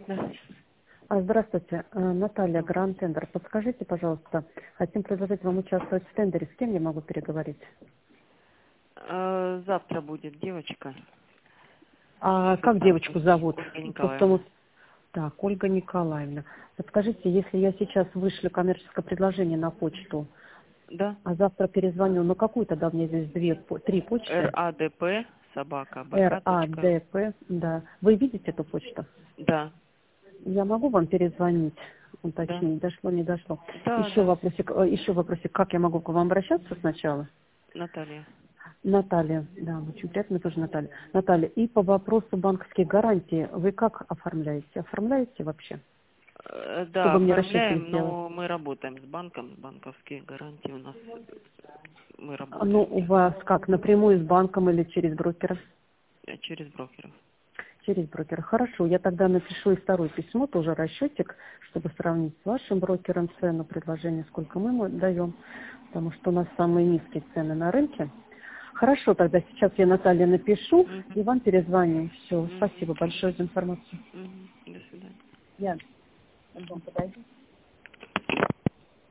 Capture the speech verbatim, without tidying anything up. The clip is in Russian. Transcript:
Да. А, Здравствуйте, э, Наталья, Гранд Тендер. Подскажите, пожалуйста, хотим предложить вам участвовать в тендере. С кем я могу переговорить? Э, Завтра будет девочка. А как Завтра девочку зовут? Ольга Просто Николаевна. вот так, Ольга Николаевна. Подскажите, если я сейчас вышлю коммерческое предложение на почту, Да. а завтра перезвоню, ну какую тогда у меня здесь две, по- три почты? РАДП собака Р, А, БК.ру. Д, П, да. Вы видите эту почту? Да. Я могу вам перезвонить, Да. уточнить, дошло, не дошло. Да, Еще да. вопросик, э, еще вопросик, как я могу к вам обращаться сначала? Наталья. Наталья, да, очень приятно, тоже Наталья. Наталья, и по вопросу банковских гарантий, вы как оформляете? Оформляете вообще? Э, Да, Чтобы мне расчеты оформляем, сделать? но мы работаем с банком, с банковские гарантии у нас мы А, Ну, работаем у вас как, напрямую с банком или через брокера? э, через брокеров. Через брокера. Хорошо, я тогда напишу и второе письмо, тоже расчетик, чтобы сравнить с вашим брокером цену, предложение, сколько мы ему даем, потому что у нас самые низкие цены на рынке. Хорошо, тогда сейчас я Наталье напишу Мгм. и вам перезвоню. Все, Мгм. спасибо большое за информацию. Мгм. До свидания. Я. Антон, подойди.